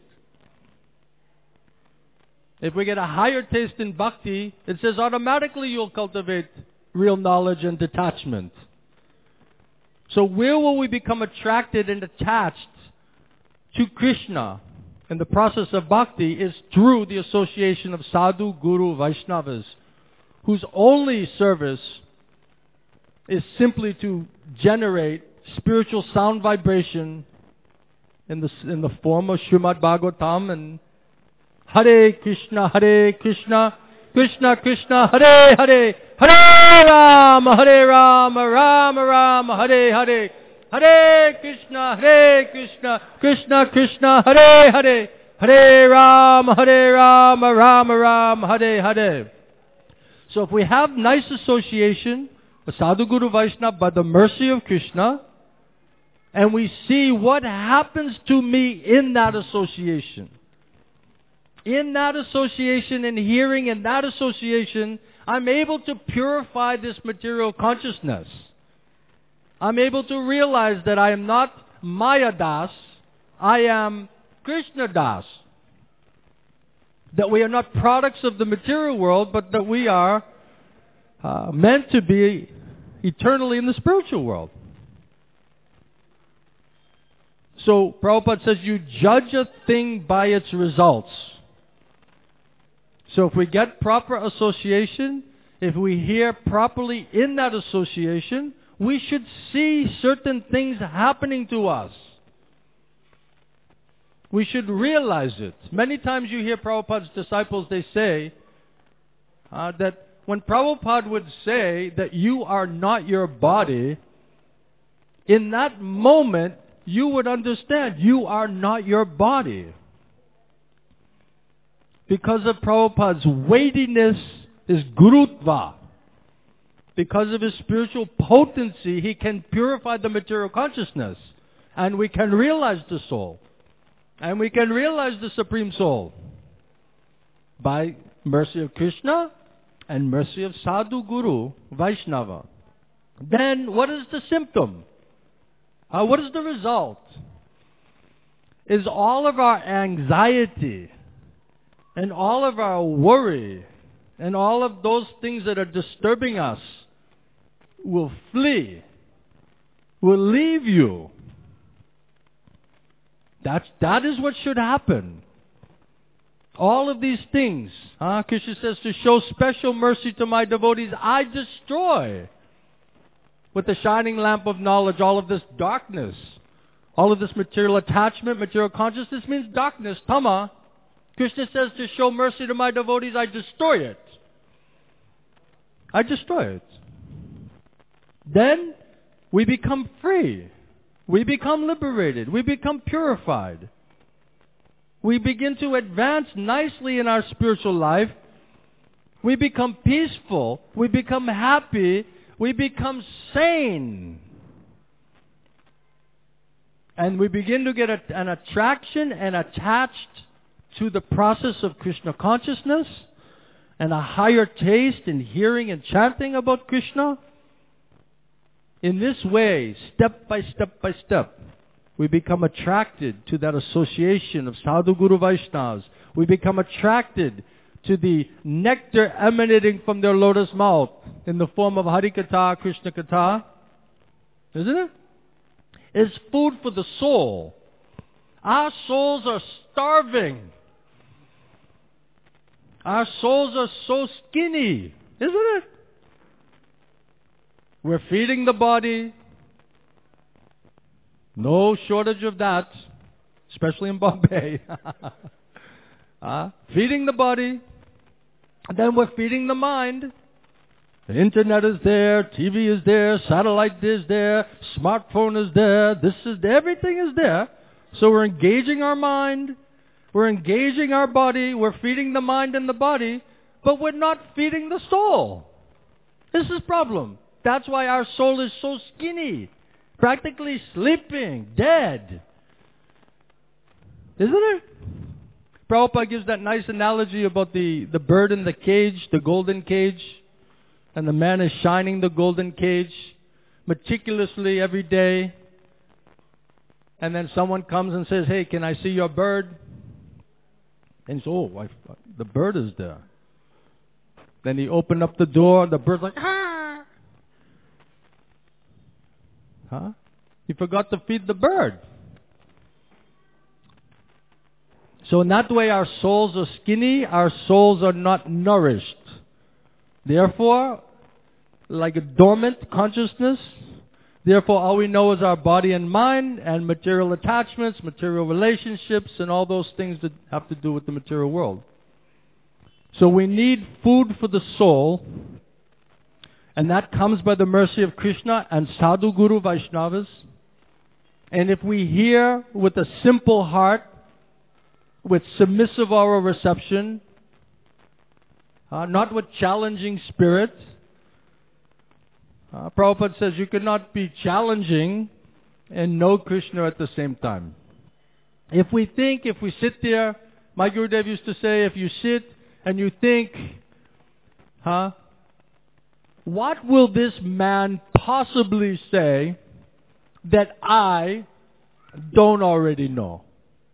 If we get a higher taste in bhakti, it says automatically you'll cultivate real knowledge and detachment. So where will we become attracted and attached to Krishna in the process of bhakti is through the association of sadhu, guru, Vaishnavas, whose only service is simply to generate spiritual sound vibration in the form of Srimad Bhagavatam and Hare Krishna, Krishna Krishna, Hare Hare, Hare Rama, Rama Rama, Hare Hare, Hare Krishna, Krishna Krishna, Hare Hare, Hare Rama, Rama Rama, Hare Hare. So if we have nice association with Sadhu Guru Vaishnava by the mercy of Krishna, and we see what happens to me in that association. In that association and hearing in that association, I'm able to purify this material consciousness. I'm able to realize that I am not Maya Das, I am Krishna Das. That we are not products of the material world, but that we are meant to be eternally in the spiritual world. So Prabhupada says you judge a thing by its results. So if we get proper association, if we hear properly in that association, we should see certain things happening to us. We should realize it. Many times you hear Prabhupada's disciples, they say that when Prabhupada would say that you are not your body, in that moment, you would understand you are not your body. Because of Prabhupada's weightiness, his gurutva, because of his spiritual potency, he can purify the material consciousness. And we can realize the soul. And we can realize the Supreme Soul. By mercy of Krishna and mercy of Sadhu Guru Vaishnava. Then what is the symptom? What is the result? Is all of our anxiety and all of our worry and all of those things that are disturbing us will flee, will leave you. That is what should happen. All of these things, Krishna says, to show special mercy to my devotees, I destroy with the shining lamp of knowledge all of this darkness. All of this material attachment, material consciousness means darkness, tama. Krishna says to show mercy to my devotees, I destroy it. I destroy it. Then we become free. We become liberated. We become purified. We begin to advance nicely in our spiritual life. We become peaceful. We become happy. We become sane. And we begin to get an attraction and attached to the process of Krishna consciousness and a higher taste in hearing and chanting about Krishna. In this way, step by step, we become attracted to that association of Sadhu Guru Vaishnavas. We become attracted to the nectar emanating from their lotus mouth in the form of Harikatha, Krishna Katha. Isn't it? It's food for the soul. Our souls are starving. Our souls are so skinny, isn't it? We're feeding the body. No shortage of that, especially in Bombay. Feeding the body. And then we're feeding the mind. The internet is there, TV is there, satellite is there, smartphone is there, this is there, everything is there. So we're engaging our mind, we're engaging our body, we're feeding the mind and the body, but we're not feeding the soul. This is the problem. That's why our soul is so skinny, practically sleeping, dead. Isn't it? Prabhupada gives that nice analogy about the bird in the cage, the golden cage, and the man is shining the golden cage meticulously every day. And then someone comes and says, hey, can I see your bird? And he says, the bird is there. Then he opened up the door, the bird's like, ah! Huh? He forgot to feed the bird. So in that way our souls are skinny, our souls are not nourished. Therefore, like a dormant consciousness, therefore all we know is our body and mind and material attachments, material relationships, and all those things that have to do with the material world. So we need food for the soul, and that comes by the mercy of Krishna and Sadhu Guru Vaishnavas. And if we hear with a simple heart, with submissive oral reception, not with challenging spirit. Prabhupada says you cannot be challenging and know Krishna at the same time. If we sit there, my Gurudev used to say, if you sit and you think, what will this man possibly say that I don't already know?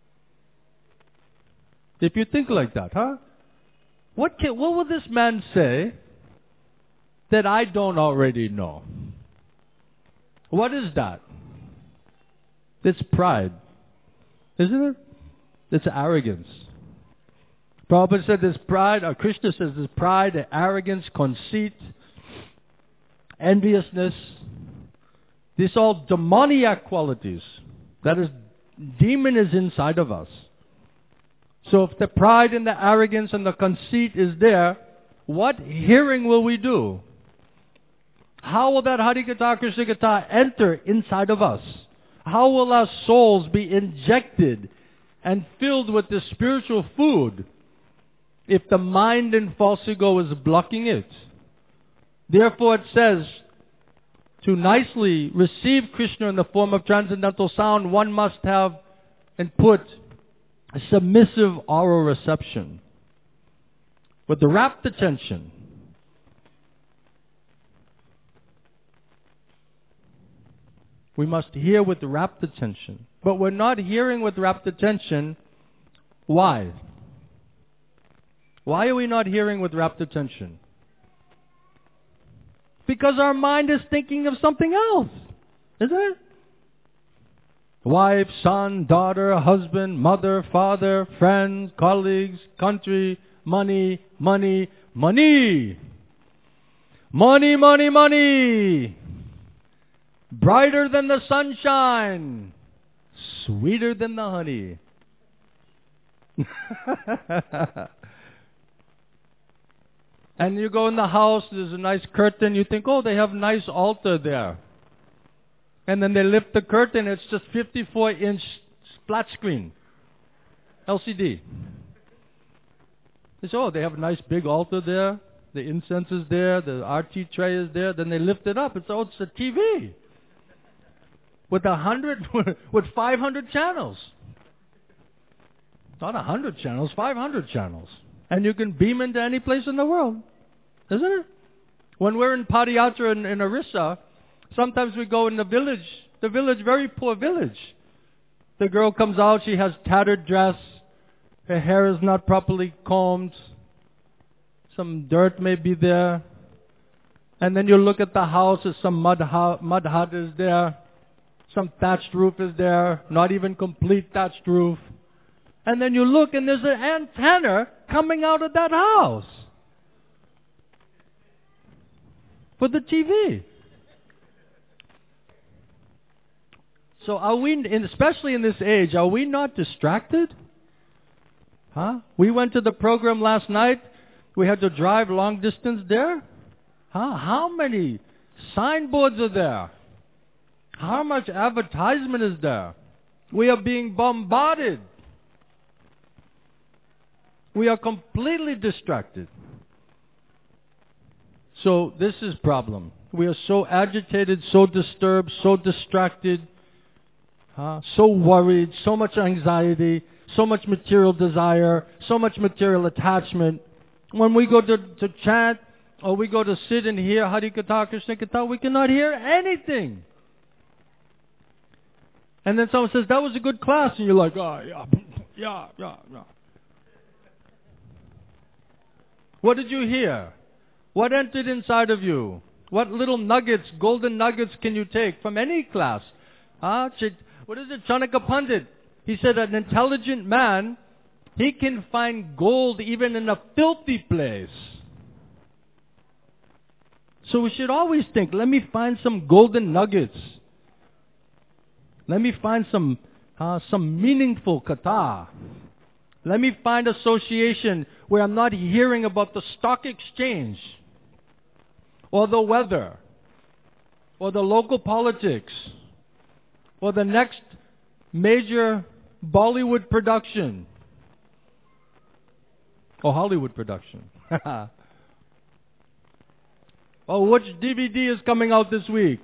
If you think like that, what will this man say that I don't already know? What is that? It's pride, isn't it? It's arrogance. Prabhupada said there's pride, or Krishna says there's pride, arrogance, conceit, enviousness. These are all demoniac qualities. That is, demon is inside of us. So if the pride and the arrogance and the conceit is there, what hearing will we do? How will that Harikatha Krishna Katha enter inside of us? How will our souls be injected and filled with the spiritual food if the mind and false ego is blocking it? Therefore it says, to nicely receive Krishna in the form of transcendental sound, one must have and put a submissive oral reception with the rapt attention. We must hear with rapt attention. But we're not hearing with rapt attention. Why? Why are we not hearing with rapt attention? Because our mind is thinking of something else, isn't it? Wife, son, daughter, husband, mother, father, friends, colleagues, country, money, money, money. Money, money, money. Brighter than the sunshine. Sweeter than the honey. And you go in the house, there's a nice curtain, you think, oh, they have a nice altar there. And then they lift the curtain, it's just 54-inch flat screen, LCD. They say, oh, they have a nice big altar there, the incense is there, the RT tray is there, then they lift it up, it's a TV. With 500 channels. Not 100 channels, 500 channels. And you can beam into any place in the world, isn't it? When we're in Padayatra in Orissa, sometimes we go in the village, very poor village. The girl comes out, she has tattered dress, her hair is not properly combed, some dirt may be there. And then you look at the house, there's some mud hut is there, some thatched roof is there, not even complete thatched roof. And then you look and there's an antenna coming out of that house for the TV. So are we, especially in this age, are we not distracted? We went to the program last night. We had to drive long distance there. How many signboards are there? How much advertisement is there? We are being bombarded. We are completely distracted. So this is problem. We are so agitated, so disturbed, so distracted, so worried, so much anxiety, so much material desire, so much material attachment. When we go to chant, or we go to sit and hear Harikatha, Krishna Katha, we cannot hear anything. And then someone says, that was a good class, and you're like, oh, yeah. What did you hear? What entered inside of you? What little nuggets, golden nuggets can you take from any class? What is it? Chanakya Pandit. He said an intelligent man, he can find gold even in a filthy place. So we should always think, let me find some golden nuggets. Let me find some meaningful katha. Let me find association where I'm not hearing about the stock exchange or the weather or the local politics or the next major Bollywood production or Hollywood production. Or which DVD is coming out this week?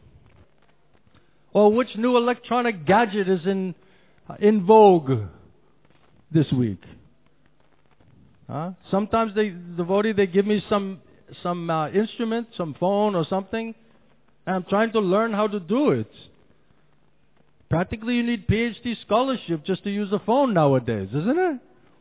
Or which new electronic gadget is in vogue this week? Sometimes they give me some instrument, some phone or something, and I'm trying to learn how to do it. Practically you need PhD scholarship just to use a phone nowadays, isn't it?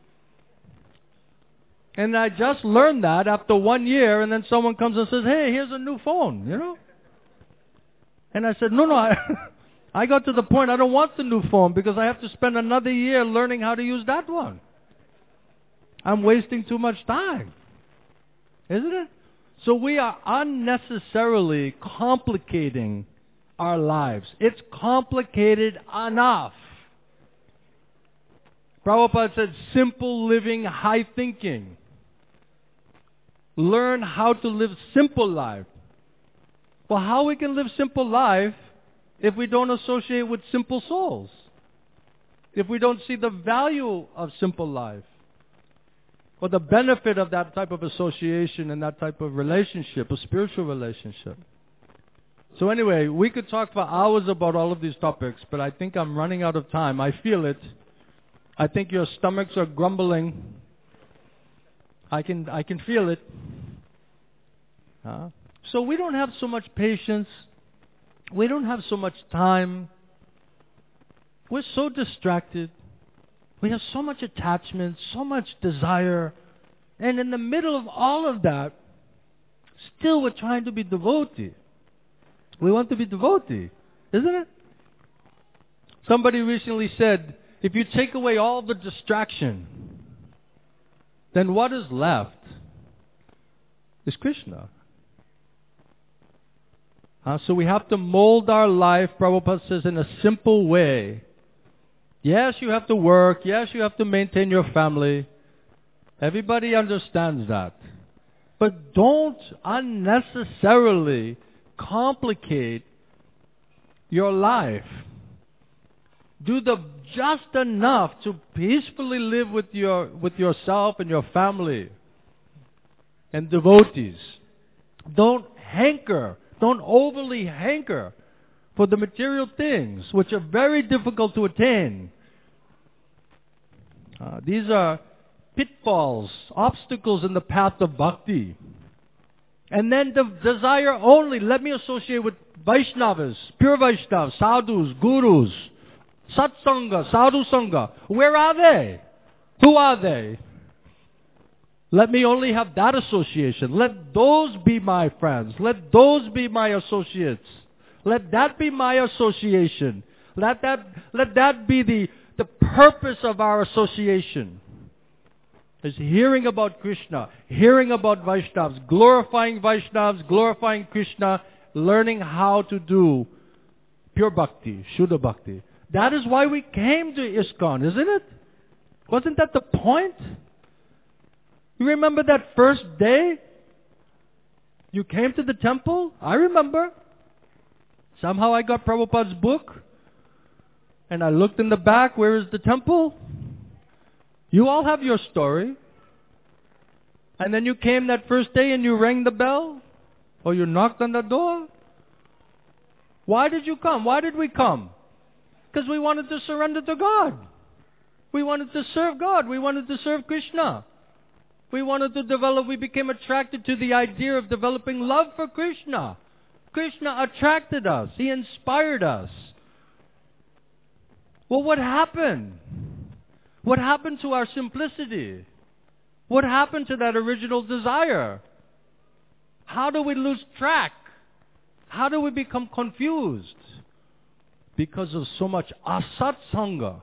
And I just learned that after 1 year, and then someone comes and says, hey, here's a new phone, you know? And I said, no, I got to the point I don't want the new phone because I have to spend another year learning how to use that one. I'm wasting too much time, isn't it? So we are unnecessarily complicating our lives. It's complicated enough. Prabhupada said, simple living, high thinking. Learn how to live simple life. Well, how we can live simple life if we don't associate with simple souls? If we don't see the value of simple life? Or the benefit of that type of association and that type of relationship, a spiritual relationship? So anyway, we could talk for hours about all of these topics, but I think I'm running out of time. I feel it. I think your stomachs are grumbling. I can feel it. So we don't have so much patience. We don't have so much time. We're so distracted. We have so much attachment, so much desire. And in the middle of all of that, still we're trying to be devotee. We want to be devotee, isn't it? Somebody recently said, if you take away all the distraction, then what is left is Krishna. So we have to mold our life, Prabhupada says, in a simple way. Yes, you have to work. Yes, you have to maintain your family. Everybody understands that. But don't unnecessarily complicate your life. Do just enough to peacefully live with yourself and your family and devotees. Don't overly hanker for the material things, which are very difficult to attain. These are pitfalls, obstacles in the path of bhakti. And then the desire only, let me associate with Vaishnavas, pure Vaishnavas, sadhus, gurus, satsanga, sadhu sangha. Where are they? Who are they? Let me only have that association. Let those be my friends. Let those be my associates. Let that be my association. Let that be the purpose of our association. Is hearing about Krishna, hearing about Vaishnavas, glorifying Krishna, learning how to do pure bhakti, Shuddha bhakti. That is why we came to ISKCON, isn't it? Wasn't that the point? You remember that first day you came to the temple? I remember. Somehow I got Prabhupada's book and I looked in the back, where is the temple? You all have your story. And then you came that first day and you rang the bell? Or you knocked on the door? Why did you come? Why did we come? Because we wanted to surrender to God. We wanted to serve God. We wanted to serve Krishna. We became attracted to the idea of developing love for Krishna. Krishna attracted us. He inspired us. Well, what happened? What happened to our simplicity? What happened to that original desire? How do we lose track? How do we become confused? Because of so much asat sangha.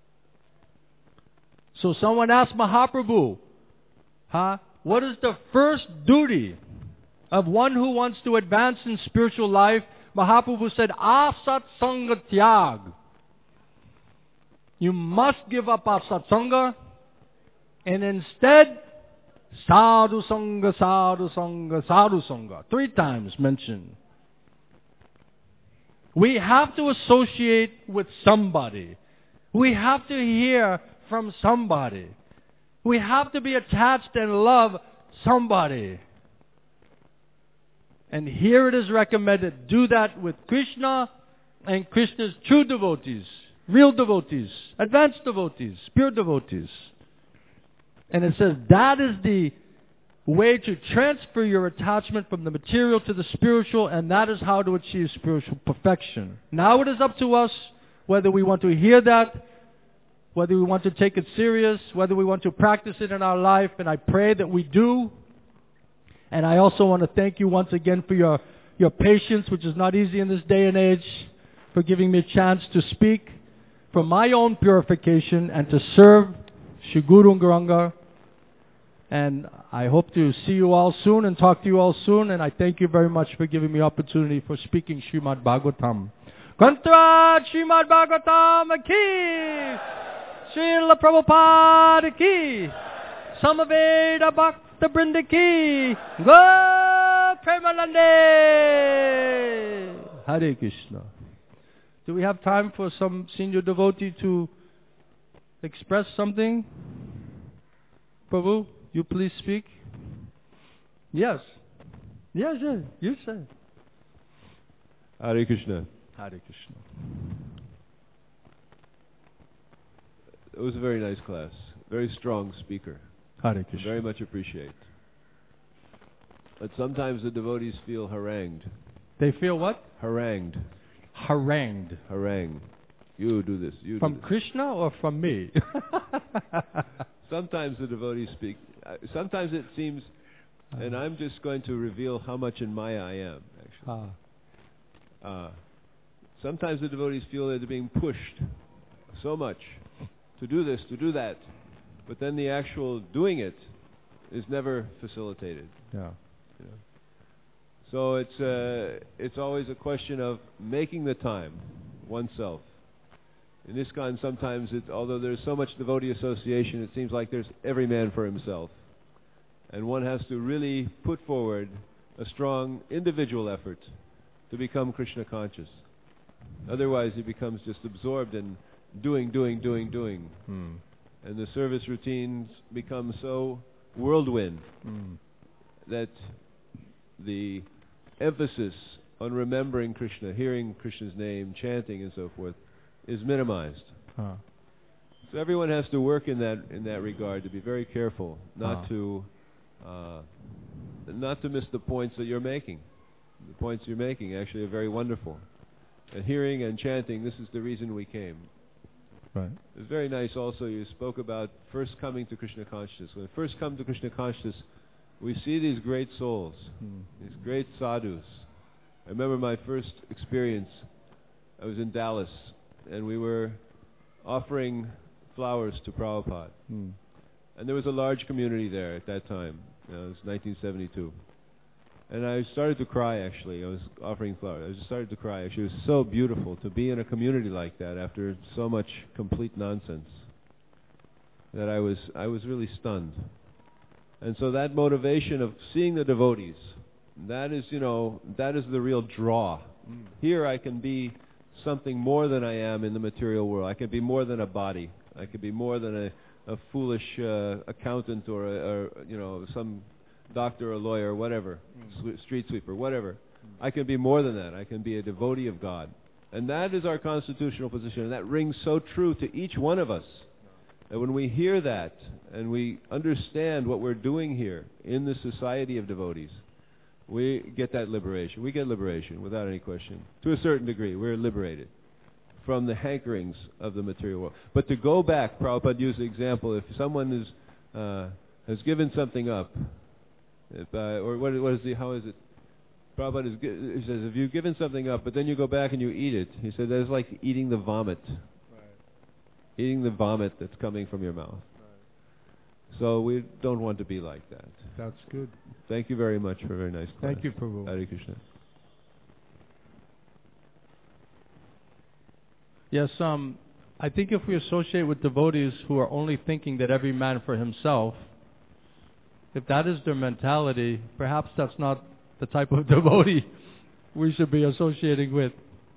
So someone asked Mahaprabhu, what is the first duty of one who wants to advance in spiritual life? Mahaprabhu said, asat sangha tyag. You must give up asat sangha, and instead, sadhu sangha, sadhu sangha, sadhu sangha. 3 times mentioned. We have to associate with somebody. We have to hear from somebody. We have to be attached and love somebody. And here it is recommended, do that with Krishna and Krishna's true devotees, real devotees, advanced devotees, pure devotees. And it says that is the way to transfer your attachment from the material to the spiritual, and that is how to achieve spiritual perfection. Now it is up to us whether we want to hear that, whether we want to take it serious, whether we want to practice it in our life, and I pray that we do. And I also want to thank you once again for your patience, which is not easy in this day and age, for giving me a chance to speak for my own purification and to serve Shri Guru Gauranga. And I hope to see you all soon and talk to you all soon. And I thank you very much for giving me opportunity for speaking Srimad Bhagavatam. Kantra Srimad Bhagavatam ki! Srila Prabhupada ki! Samaveda Bhakta Brinda ki! Go Premanande! Hare Krishna. Do we have time for some senior devotee to express something? Prabhu? You please speak. Yes. Yes, yes. You say.
Hare Krishna.
Hare Krishna.
It was a very nice class. Very strong speaker.
Hare Krishna.
Very much appreciate. But sometimes the devotees feel harangued.
They feel what?
Harangued.
Harangued.
Harangue. You do this. You
from
do this.
Krishna or from me?
Sometimes the devotees speak. Sometimes it seems, and I'm just going to reveal how much in Maya I am, actually. Sometimes the devotees feel that they're being pushed so much to do this, to do that, but then the actual doing it is never facilitated.
Yeah.
You know? So it's always a question of making the time oneself. In ISKCON, sometimes, although there's so much devotee association, it seems like there's every man for himself. And one has to really put forward a strong individual effort to become Krishna conscious. Otherwise, he becomes just absorbed in doing. And the service routines become so whirlwind that the emphasis on remembering Krishna, hearing Krishna's name, chanting and so forth, is minimized. So everyone has to work in that regard, to be very careful not to miss the points that you're making. The points you're making actually are very wonderful. And hearing and chanting, this is the reason we came.
Right.
It's very nice also, you spoke about first coming to Krishna consciousness. When we first come to Krishna consciousness, we see these great souls, these great sadhus. I remember my first experience, I was in Dallas, and we were offering flowers to Prabhupada. And there was a large community there at that time. It was 1972. And I started to cry, actually. I was offering flowers. I just started to cry. Actually, it was so beautiful to be in a community like that after so much complete nonsense that I was really stunned. And so that motivation of seeing the devotees, that is the real draw. Here I can be something more than I am in the material world. I can be more than a body. I can be more than a foolish accountant or some doctor or lawyer or whatever, street sweeper, whatever. I can be more than that. I can be a devotee of God. And that is our constitutional position. And that rings so true to each one of us. That when we hear that and we understand what we're doing here in the society of devotees, we get that liberation. We get liberation without any question. To a certain degree, we're liberated from the hankerings of the material world. But to go back, Prabhupada used the example, if someone has given something up, How is it? Prabhupada he says, if you've given something up, but then you go back and you eat it, he said that's like eating the vomit. Right. Eating the vomit that's coming from your mouth. Right. So we don't want to be like that.
That's good.
Thank you very much for a very nice class.
Thank you, Prabhu.
Hare Krishna.
Yes, I think if we associate with devotees who are only thinking that every man for himself, if that is their mentality, perhaps that's not the type of devotee we should be associating with.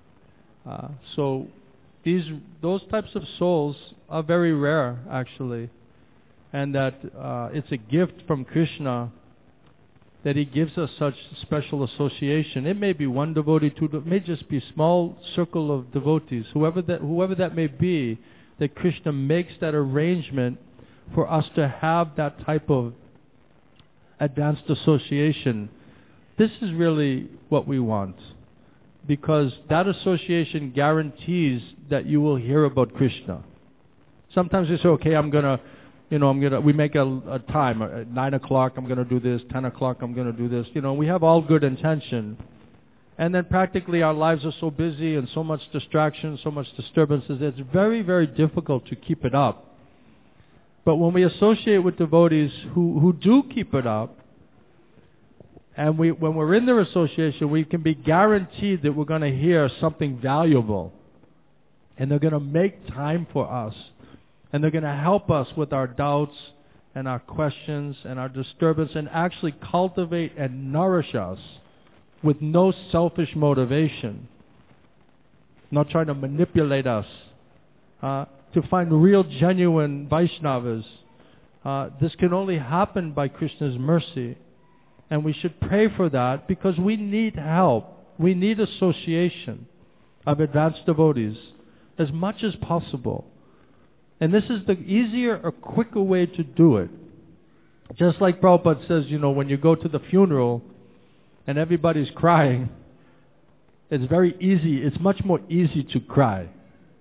So those types of souls are very rare, actually, and that it's a gift from Krishna that he gives us such special association. It may be one devotee, two, it may just be a small circle of devotees, whoever that may be, that Krishna makes that arrangement for us to have that type of advanced association. This is really what we want, because that association guarantees that you will hear about Krishna. Sometimes you say, okay, we make a time, at 9 o'clock I'm going to do this, 10 o'clock I'm going to do this. We have all good intention. And then practically our lives are so busy and so much distraction, so much disturbances, it's very, very difficult to keep it up. But when we associate with devotees who do keep it up, and when we're in their association, we can be guaranteed that we're going to hear something valuable. And they're going to make time for us. And they're going to help us with our doubts and our questions and our disturbance, and actually cultivate and nourish us with no selfish motivation. Not trying to manipulate us. To find real, genuine Vaishnavas. This can only happen by Krishna's mercy. And we should pray for that, because we need help. We need association of advanced devotees as much as possible. And this is the easier or quicker way to do it. Just like Prabhupada says, when you go to the funeral and everybody's crying, it's very easy. It's much more easy to cry.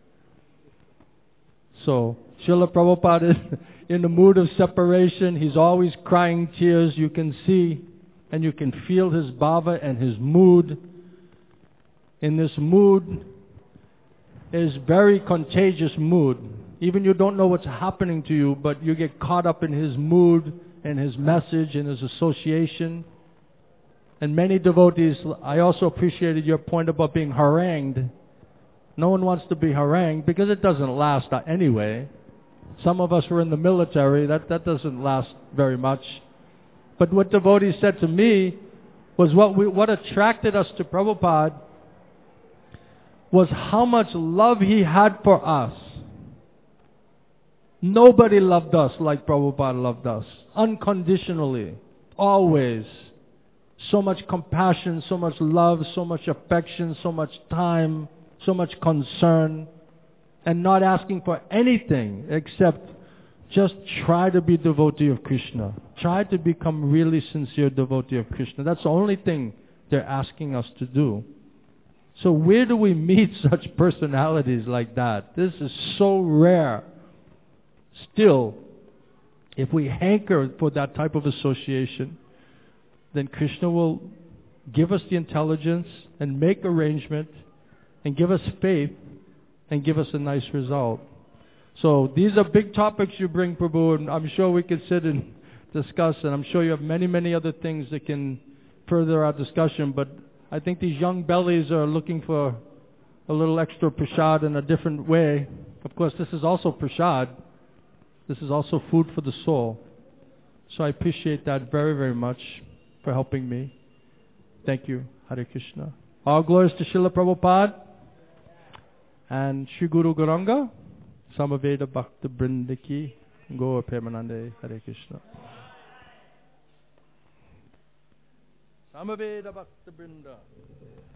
So, Srila Prabhupada is in the mood of separation. He's always crying tears. You can see and you can feel his bhava and his mood. In this mood is very contagious mood. Even you don't know what's happening to you, but you get caught up in his mood and his message and his association. And many devotees, I also appreciated your point about being harangued. No one wants to be harangued because it doesn't last anyway. Some of us were in the military. That doesn't last very much. But what devotees said to me was what attracted us to Prabhupada was how much love he had for us. Nobody loved us like Prabhupada loved us. Unconditionally. Always. So much compassion, so much love, so much affection, so much time, so much concern. And not asking for anything except just try to be devotee of Krishna. Try to become really sincere devotee of Krishna. That's the only thing they're asking us to do. So where do we meet such personalities like that? This is so rare. Still, if we hanker for that type of association, then Krishna will give us the intelligence and make arrangement and give us faith and give us a nice result. So these are big topics you bring, Prabhu, and I'm sure we could sit and discuss, and I'm sure you have many, many other things that can further our discussion, but I think these young bellies are looking for a little extra prasad in a different way. Of course, this is also prasad. This is also food for the soul. So I appreciate that very, very much for helping me. Thank you. Hare Krishna. All glories to Srila Prabhupada and Shri Guru Gauranga. Samaveda Bhakta Brindaki. Gaur Premanande. Hare Krishna. Samaveda Bhakta Brinda.